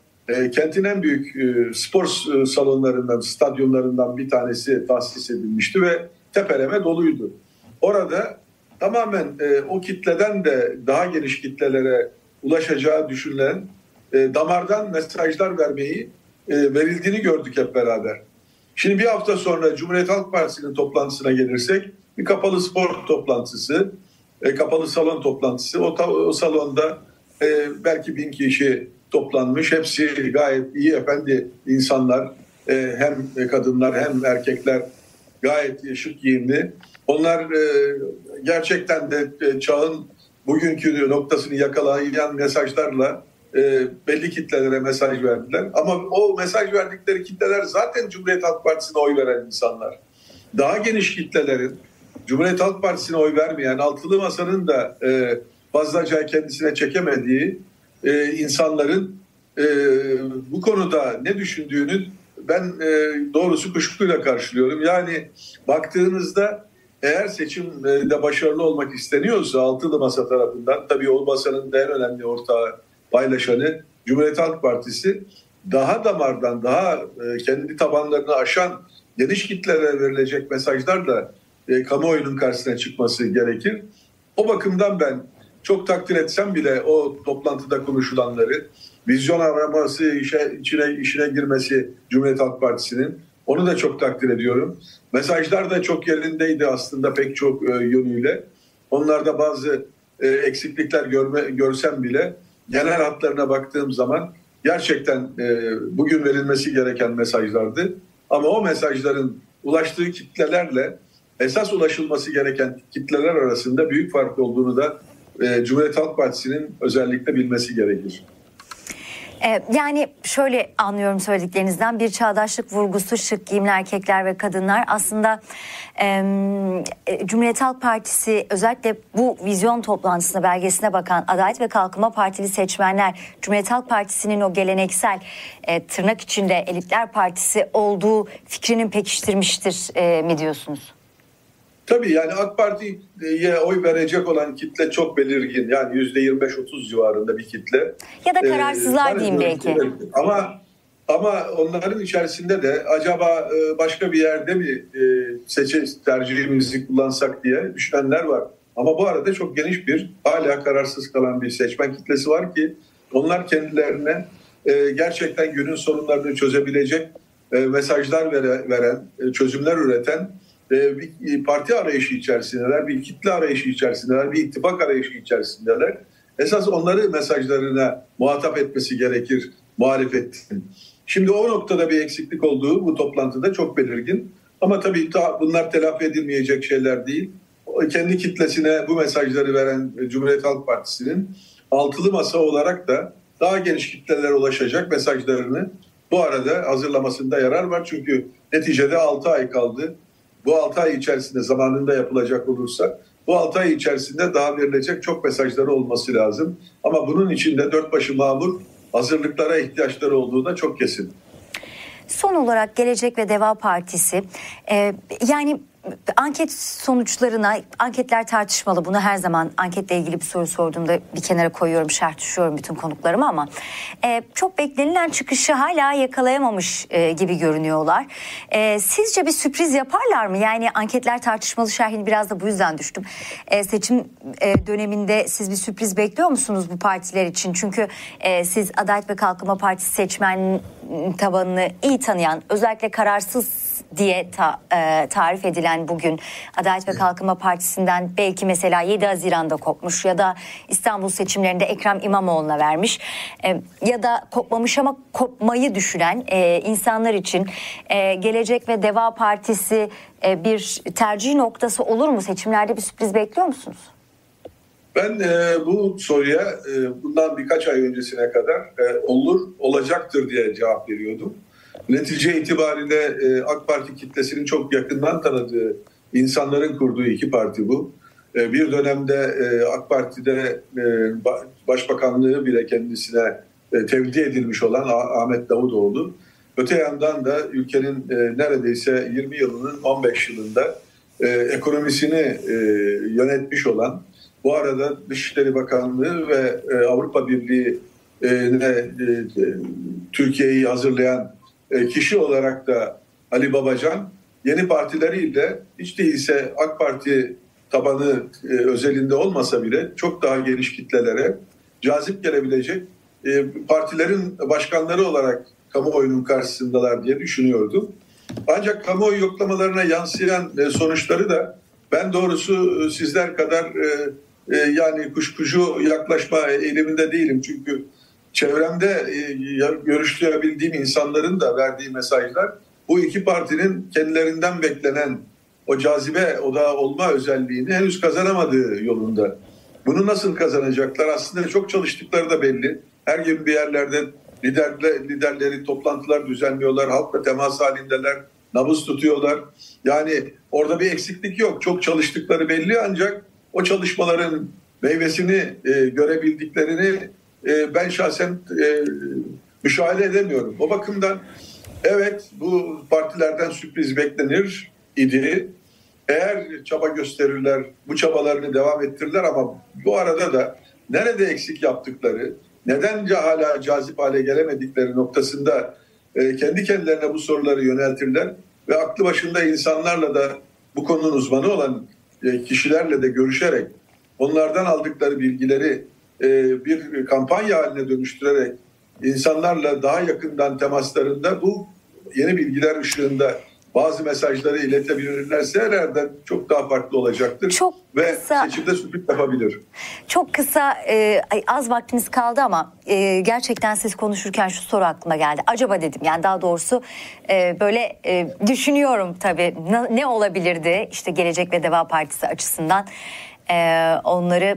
kentin en büyük spor salonlarından, stadyumlarından bir tanesi tahsis edilmişti ve tepeleme doluydu. Orada tamamen e, o kitleden de daha geniş kitlelere ulaşacağı düşünülen e, damardan mesajlar vermeyi e, verildiğini gördük hep beraber. Şimdi bir hafta sonra Cumhuriyet Halk Partisi'nin toplantısına gelirsek bir kapalı spor toplantısı, e, kapalı salon toplantısı. O, o salonda e, belki bin kişi toplanmış. Hepsi gayet iyi efendi insanlar. E, hem kadınlar hem erkekler gayet şık giyimli. Onlar e, gerçekten de e, çağın bugünkü noktasını yakalayan mesajlarla e, belli kitlelere mesaj verdiler. Ama o mesaj verdikleri kitleler zaten Cumhuriyet Halk Partisi'ne oy veren insanlar. Daha geniş kitlelerin Cumhuriyet Halk Partisi'ne oy vermeyen, altılı masanın da e, fazlaca kendisine çekemediği e, insanların e, bu konuda ne düşündüğünü ben e, doğrusu kuşkuyla karşılıyorum. Yani baktığınızda eğer seçimde başarılı olmak isteniyorsa altılı masa tarafından, tabii o masanın en önemli ortağı, paylaşanı Cumhuriyet Halk Partisi, daha damardan, daha e, kendi tabanlarını aşan geniş kitlelere verilecek mesajlarla e, kamuoyunun karşısına çıkması gerekir. O bakımdan ben çok takdir etsem bile o toplantıda konuşulanları, vizyon araması, işe, içine, işine girmesi Cumhuriyet Halk Partisi'nin, onu da çok takdir ediyorum. Mesajlar da çok yerindeydi aslında pek çok e, yönüyle. Onlarda bazı e, eksiklikler görme, görsem bile genel hatlarına baktığım zaman gerçekten e, bugün verilmesi gereken mesajlardı. Ama o mesajların ulaştığı kitlelerle esas ulaşılması gereken kitleler arasında büyük fark olduğunu da e, Cumhuriyet Halk Partisi'nin özellikle bilmesi gerekir. Yani şöyle anlıyorum söylediklerinizden, bir çağdaşlık vurgusu, şık giyimli erkekler ve kadınlar. Aslında e, Cumhuriyet Halk Partisi özellikle bu vizyon toplantısına, belgesine bakan Adalet ve Kalkınma Partili seçmenler Cumhuriyet Halk Partisi'nin o geleneksel e, tırnak içinde elitler partisi olduğu fikrinin pekiştirmiştir e, mi diyorsunuz? Tabii yani AK Parti'ye oy verecek olan kitle çok belirgin. Yani yüzde yirmi beş otuz civarında bir kitle. Ya da kararsızlar ee, diyeyim belki. Ama ama onların içerisinde de acaba başka bir yerde mi seçim tercihimizi kullansak diye düşünenler var. Ama bu arada çok geniş bir, hala kararsız kalan bir seçmen kitlesi var ki onlar kendilerine gerçekten günün sorunlarını çözebilecek mesajlar veren, çözümler üreten bir parti arayışı içerisindeler, bir kitle arayışı içerisindeler, bir ittifak arayışı içerisindeler. Esas onları mesajlarına muhatap etmesi gerekir muhalefetin. Şimdi o noktada bir eksiklik olduğu bu toplantıda çok belirgin. Ama tabii bunlar telafi edilmeyecek şeyler değil. Kendi kitlesine bu mesajları veren Cumhuriyet Halk Partisi'nin altılı masa olarak da daha geniş kitlelere ulaşacak mesajlarını bu arada hazırlamasında yarar var. Çünkü neticede altı ay kaldı. Bu altı ay içerisinde, zamanında yapılacak olursa bu altı ay içerisinde daha verilecek çok mesajları olması lazım. Ama bunun için de dört başı mamur hazırlıklara ihtiyaçları olduğu da çok kesin. Son olarak Gelecek ve Deva Partisi e, yani anket sonuçlarına, anketler tartışmalı, bunu her zaman anketle ilgili bir soru sorduğumda bir kenara koyuyorum, şerh düşüyorum bütün konuklarıma, ama e, çok beklenilen çıkışı hala yakalayamamış e, gibi görünüyorlar. E, sizce bir sürpriz yaparlar mı? Yani anketler tartışmalı şerhini biraz da bu yüzden düştüm. E, seçim e, döneminde siz bir sürpriz bekliyor musunuz bu partiler için? Çünkü e, siz Adalet ve Kalkınma Partisi seçmen tabanını iyi tanıyan, özellikle kararsız diye ta, e, tarif edilen bugün Adalet ve Kalkınma Partisi'nden belki mesela yedi Haziran'da kopmuş ya da İstanbul seçimlerinde Ekrem İmamoğlu'na vermiş e, ya da kopmamış ama kopmayı düşünen e, insanlar için e, Gelecek ve Deva Partisi e, bir tercih noktası olur mu? Seçimlerde bir sürpriz bekliyor musunuz? Ben e, bu soruya e, bundan birkaç ay öncesine kadar e, olur, olacaktır diye cevap veriyordum. Netice itibariyle e, AK Parti kitlesinin çok yakından tanıdığı insanların kurduğu iki parti bu. E, bir dönemde e, AK Parti'de e, başbakanlığı bile kendisine e, tevdi edilmiş olan Ahmet Davutoğlu. Öte yandan da ülkenin e, neredeyse yirmi yılının on beş yılında e, ekonomisini e, yönetmiş olan, bu arada Dışişleri Bakanlığı ve e, Avrupa Birliği'ne e, e, Türkiye'yi hazırlayan kişi olarak da Ali Babacan, yeni partileriyle hiç değilse AK Parti tabanı e, özelinde olmasa bile çok daha geniş kitlelere cazip gelebilecek e, partilerin başkanları olarak kamuoyunun karşısındalar diye düşünüyordum. Ancak kamuoyu yoklamalarına yansıyan e, sonuçları da ben doğrusu sizler kadar e, e, yani kuşkucu yaklaşma eğiliminde değilim. Çünkü çevremde e, görüştürebildiğim insanların da verdiği mesajlar bu iki partinin kendilerinden beklenen o cazibe odağı olma özelliğini henüz kazanamadığı yolunda. Bunu nasıl kazanacaklar? Aslında çok çalıştıkları da belli. Her gün bir yerlerde liderle, liderleri toplantılar düzenliyorlar, halkla temas halindeler, nabız tutuyorlar. Yani orada bir eksiklik yok. Çok çalıştıkları belli, ancak o çalışmaların meyvesini e, görebildiklerini e, ben şahsen e, müşahede edemiyorum. O bakımdan evet, bu partilerden sürpriz beklenir idi. Eğer çaba gösterirler, bu çabalarını devam ettirirler, ama bu arada da nerede eksik yaptıkları, nedence hala cazip hale gelemedikleri noktasında e, kendi kendilerine bu soruları yöneltirler ve aklı başında insanlarla da bu konunun uzmanı olan e, kişilerle de görüşerek onlardan aldıkları bilgileri e, bir kampanya haline dönüştürerek insanlarla daha yakından temaslarında bu yeni bilgiler ışığında bazı mesajları iletebilirlerse herhalde çok daha farklı olacaktır. Çok ve kısa, seçimde sürpriz yapabilir. Çok kısa, e, az vaktimiz kaldı ama e, gerçekten siz konuşurken şu soru aklıma geldi. Acaba dedim, yani daha doğrusu e, böyle e, düşünüyorum tabii ne, ne olabilirdi işte Gelecek ve Deva Partisi açısından e, onları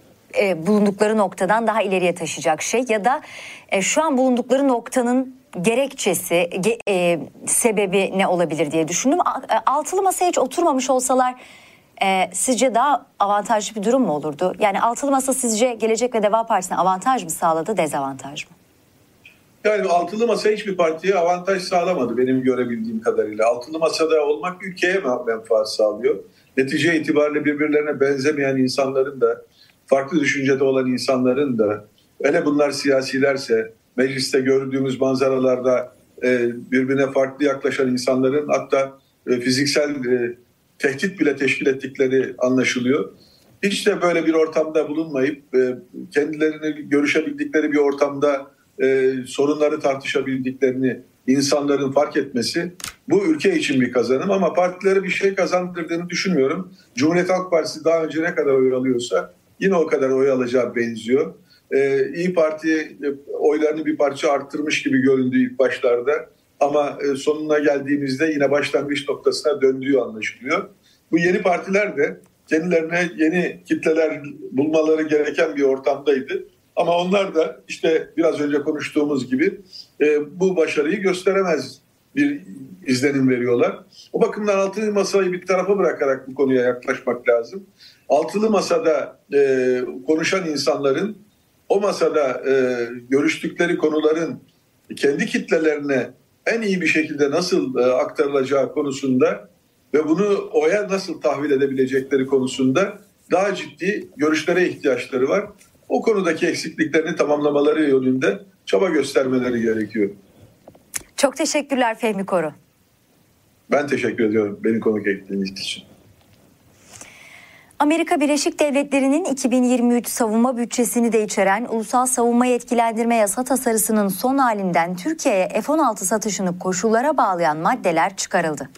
e, bulundukları noktadan daha ileriye taşıyacak şey ya da e, şu an bulundukları noktanın gerekçesi, ge, e, sebebi ne olabilir diye düşündüm. Altılı masaya hiç oturmamış olsalar e, sizce daha avantajlı bir durum mu olurdu? Yani altılı masa sizce Gelecek ve Deva Partisi'ne avantaj mı sağladı, dezavantaj mı? Yani altılı masa hiçbir partiye avantaj sağlamadı benim görebildiğim kadarıyla. Altılı masada olmak ülkeye menfaat sağlıyor. Netice itibariyle birbirlerine benzemeyen insanların da, farklı düşüncede olan insanların da, hele bunlar siyasilerse, mecliste gördüğümüz manzaralarda e, birbirine farklı yaklaşan insanların hatta e, fiziksel e, tehdit bile teşkil ettikleri anlaşılıyor. Hiç de böyle bir ortamda bulunmayıp e, kendilerini görüşebildikleri bir ortamda e, sorunları tartışabildiklerini insanların fark etmesi bu ülke için bir kazanım ama partilere bir şey kazandırdığını düşünmüyorum. Cumhuriyet Halk Partisi daha önce ne kadar oy alıyorsa yine o kadar oy alacağı benziyor. Ee, İYİ Parti oylarını bir parça arttırmış gibi göründü ilk başlarda ama e, sonuna geldiğimizde yine başlangıç noktasına döndüğü anlaşılıyor. Bu yeni partiler de kendilerine yeni kitleler bulmaları gereken bir ortamdaydı ama onlar da işte biraz önce konuştuğumuz gibi e, bu başarıyı gösteremez bir izlenim veriyorlar. O bakımdan altılı masayı bir tarafa bırakarak bu konuya yaklaşmak lazım. Altılı masada e, konuşan insanların o masada e, görüştükleri konuların kendi kitlelerine en iyi bir şekilde nasıl e, aktarılacağı konusunda ve bunu oya nasıl tahvil edebilecekleri konusunda daha ciddi görüşlere ihtiyaçları var. O konudaki eksikliklerini tamamlamaları yönünde çaba göstermeleri gerekiyor. Çok teşekkürler Fehmi Koru. Ben teşekkür ediyorum beni konuk ettiğiniz için. Amerika Birleşik Devletleri'nin iki bin yirmi üç savunma bütçesini de içeren Ulusal Savunma Yetkilendirme Yasa tasarısının son halinden Türkiye'ye F on altı satışını koşullara bağlayan maddeler çıkarıldı.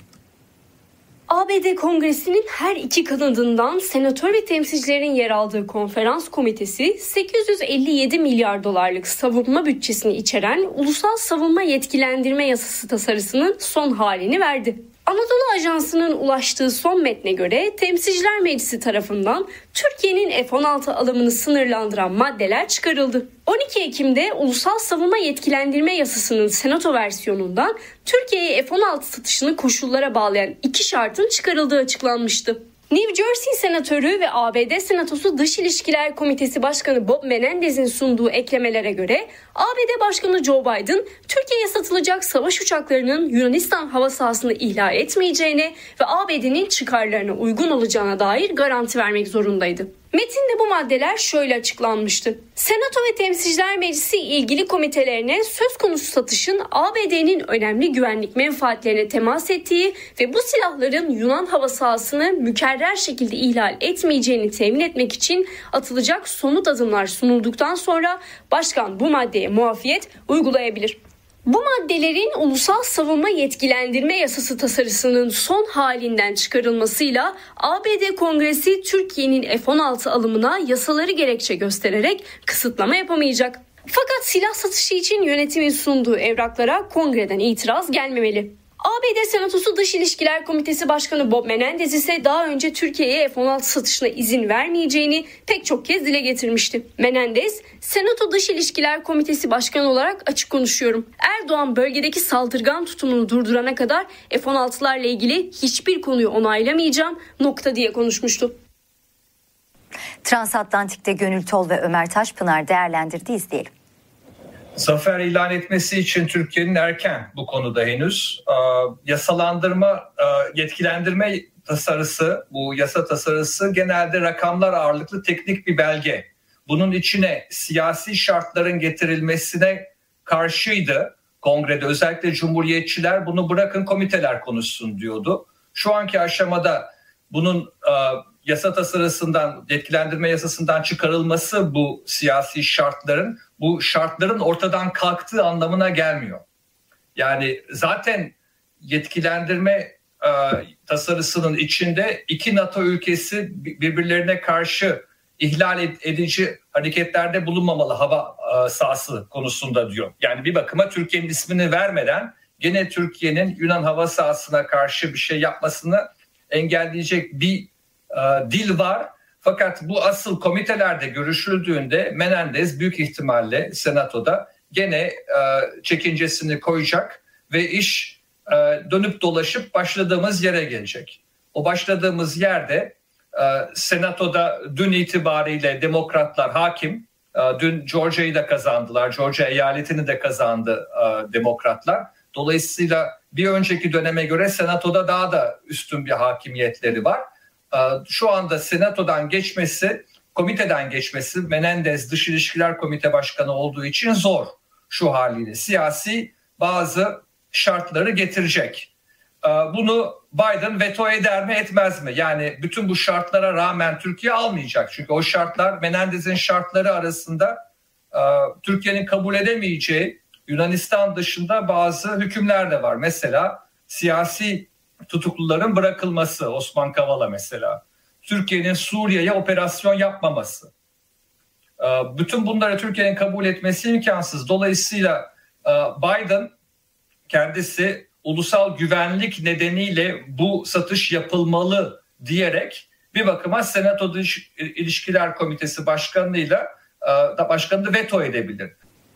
A B D Kongresi'nin her iki kanadından senatör ve temsilcilerin yer aldığı konferans komitesi sekiz yüz elli yedi milyar dolarlık savunma bütçesini içeren Ulusal Savunma Yetkilendirme Yasası tasarısının son halini verdi. Anadolu Ajansı'nın ulaştığı son metne göre Temsilciler Meclisi tarafından Türkiye'nin F on altı alımını sınırlandıran maddeler çıkarıldı. on iki Ekim'de Ulusal Savunma Yetkilendirme Yasası'nın Senato versiyonundan Türkiye'ye F on altı satışını koşullara bağlayan iki şartın çıkarıldığı açıklanmıştı. New Jersey Senatörü ve A B D Senatosu Dış İlişkiler Komitesi Başkanı Bob Menendez'in sunduğu eklemelere göre A B D Başkanı Joe Biden, Türkiye'ye satılacak savaş uçaklarının Yunanistan hava sahasını ihlal etmeyeceğine ve A B D'nin çıkarlarına uygun olacağına dair garanti vermek zorundaydı. Metinde bu maddeler şöyle açıklanmıştı. Senato ve Temsilciler Meclisi ilgili komitelerine söz konusu satışın A B D'nin önemli güvenlik menfaatlerine temas ettiği ve bu silahların Yunan hava sahasını mükerrer şekilde ihlal etmeyeceğini temin etmek için atılacak somut adımlar sunulduktan sonra başkan bu maddeye muafiyet uygulayabilir. Bu maddelerin Ulusal Savunma Yetkilendirme Yasası tasarısının son halinden çıkarılmasıyla A B D Kongresi Türkiye'nin F on altı alımına yasaları gerekçe göstererek kısıtlama yapamayacak. Fakat silah satışı için yönetimin sunduğu evraklara Kongreden itiraz gelmemeli. A B D Senatosu Dış İlişkiler Komitesi Başkanı Bob Menendez ise daha önce Türkiye'ye F on altı satışına izin vermeyeceğini pek çok kez dile getirmişti. Menendez, Senato Dış İlişkiler Komitesi Başkanı olarak açık konuşuyorum. Erdoğan bölgedeki saldırgan tutumunu durdurana kadar F on altılarla ilgili hiçbir konuyu onaylamayacağım nokta diye konuşmuştu. Transatlantik'te Gönül Tol ve Ömer Taşpınar değerlendirdi, izleyelim. Zafer ilan etmesi için Türkiye'nin erken bu konuda henüz. Yasalandırma, yetkilendirme tasarısı, bu yasa tasarısı genelde rakamlar ağırlıklı teknik bir belge. Bunun içine siyasi şartların getirilmesine karşıydı kongrede. Özellikle cumhuriyetçiler bunu bırakın komiteler konuşsun diyordu. Şu anki aşamada bunun yasa tasarısından, yetkilendirme yasasından çıkarılması bu siyasi şartların, bu şartların ortadan kalktığı anlamına gelmiyor. Yani zaten yetkilendirme e, tasarısının içinde iki NATO ülkesi birbirlerine karşı ihlal edici hareketlerde bulunmamalı hava e, sahası konusunda diyor. Yani bir bakıma Türkiye'nin ismini vermeden gene Türkiye'nin Yunan hava sahasına karşı bir şey yapmasını engelleyecek bir e, dil var. Fakat bu asıl komitelerde görüşüldüğünde Menendez büyük ihtimalle Senato'da gene e, çekincesini koyacak ve iş e, dönüp dolaşıp başladığımız yere gelecek. O başladığımız yerde e, Senato'da dün itibariyle Demokratlar hakim. E, dün Georgia'yı da kazandılar. Georgia eyaletini de kazandı e, Demokratlar. Dolayısıyla bir önceki döneme göre Senato'da daha da üstün bir hakimiyetleri var. Şu anda Senato'dan geçmesi, komiteden geçmesi Menendez Dış İlişkiler Komite Başkanı olduğu için zor şu haliyle. Siyasi bazı şartları getirecek. Bunu Biden veto eder mi etmez mi? Yani bütün bu şartlara rağmen Türkiye almayacak. Çünkü o şartlar Menendez'in şartları arasında Türkiye'nin kabul edemeyeceği Yunanistan dışında bazı hükümler de var. Mesela siyasi tutukluların bırakılması, Osman Kavala mesela. Türkiye'nin Suriye'ye operasyon yapmaması. Bütün bunları Türkiye'nin kabul etmesi imkansız. Dolayısıyla Biden kendisi ulusal güvenlik nedeniyle bu satış yapılmalı diyerek bir bakıma Senato Dış İlişkiler Komitesi Başkanı'yla başkanını veto edebilir.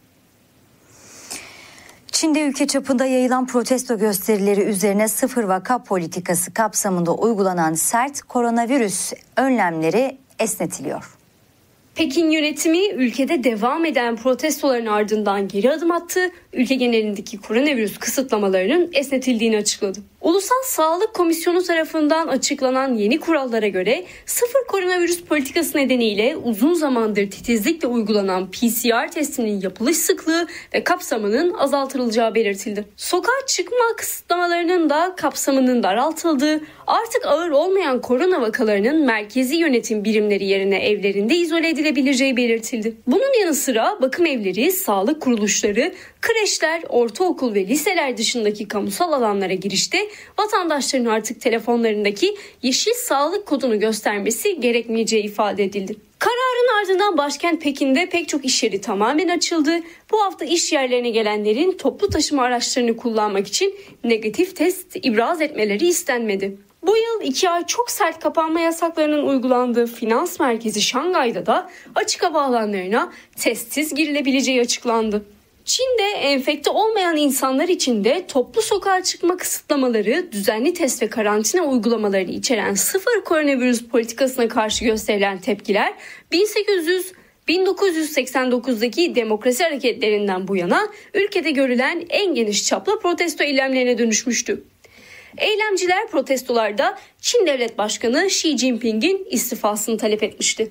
Çin'de ülke çapında yayılan protesto gösterileri üzerine sıfır vaka politikası kapsamında uygulanan sert koronavirüs önlemleri esnetiliyor. Pekin yönetimi ülkede devam eden protestoların ardından geri adım attı. Ülke genelindeki koronavirüs kısıtlamalarının esnetildiğini açıkladı. Ulusal Sağlık Komisyonu tarafından açıklanan yeni kurallara göre sıfır koronavirüs politikası nedeniyle uzun zamandır titizlikle uygulanan P C R testinin yapılış sıklığı ve kapsamının azaltılacağı belirtildi. Sokağa çıkma kısıtlamalarının da kapsamının daraltıldığı, artık ağır olmayan korona vakalarının merkezi yönetim birimleri yerine evlerinde izole edilebileceği belirtildi. Bunun yanı sıra bakım evleri, sağlık kuruluşları, kreşler, ortaokul ve liseler dışındaki kamusal alanlara girişte vatandaşların artık telefonlarındaki yeşil sağlık kodunu göstermesi gerekmeyeceği ifade edildi. Kararın ardından başkent Pekin'de pek çok iş yeri tamamen açıldı. Bu hafta iş yerlerine gelenlerin toplu taşıma araçlarını kullanmak için negatif test ibraz etmeleri istenmedi. Bu yıl iki ay çok sert kapanma yasaklarının uygulandığı finans merkezi Şangay'da da açık hava alanlarına testsiz girilebileceği açıklandı. Çin'de enfekte olmayan insanlar için de toplu sokağa çıkma kısıtlamaları, düzenli test ve karantina uygulamalarını içeren sıfır koronavirüs politikasına karşı gösterilen tepkiler bin sekiz yüz bin dokuz yüz seksen dokuzdaki demokrasi hareketlerinden bu yana ülkede görülen en geniş çaplı protesto eylemlerine dönüşmüştü. Eylemciler protestolarda Çin Devlet Başkanı Xi Jinping'in istifasını talep etmişti.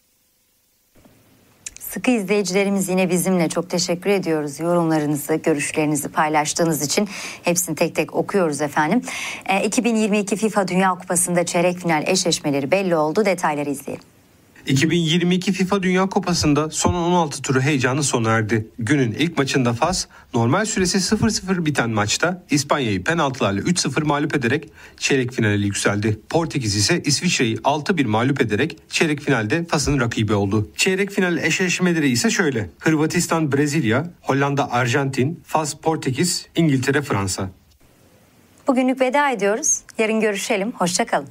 Sıkı izleyicilerimiz yine bizimle, çok teşekkür ediyoruz. Yorumlarınızı, görüşlerinizi paylaştığınız için hepsini tek tek okuyoruz efendim. E, iki bin yirmi iki FIFA Dünya Kupası'nda çeyrek final eşleşmeleri belli oldu. Detayları izleyelim. iki bin yirmi iki FIFA Dünya Kupası'nda son on altı turu heyecanı sona erdi. Günün ilk maçında Fas, normal süresi sıfır sıfır biten maçta İspanya'yı penaltılarla üç sıfır mağlup ederek çeyrek finale yükseldi. Portekiz ise İsviçre'yi altı bir mağlup ederek çeyrek finalde Fas'ın rakibi oldu. Çeyrek final eşleşmeleri ise şöyle: Hırvatistan Brezilya, Hollanda Arjantin, Fas Portekiz, İngiltere Fransa. Bugünlük veda ediyoruz. Yarın görüşelim. Hoşça kalın.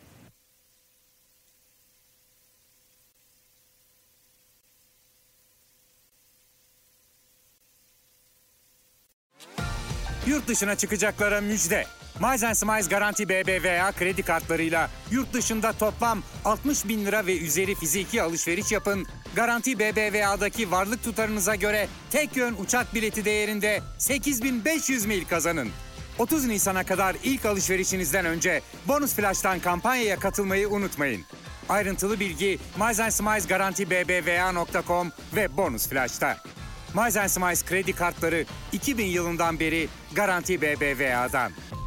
Yurt dışına çıkacaklara müjde. Miles Smiles Garanti B B V A kredi kartlarıyla yurt dışında toplam altmış bin lira ve üzeri fiziki alışveriş yapın. Garanti B B V A'daki varlık tutarınıza göre tek yön uçak bileti değerinde sekiz bin beş yüz mil kazanın. otuz Nisan'a kadar ilk alışverişinizden önce Bonus Flash'tan kampanyaya katılmayı unutmayın. Ayrıntılı bilgi Miles Smiles Garanti B B V A nokta com ve Bonus Flash'ta. Miles Smiles kredi kartları iki bin yılından beri Garanti B B V A'dan.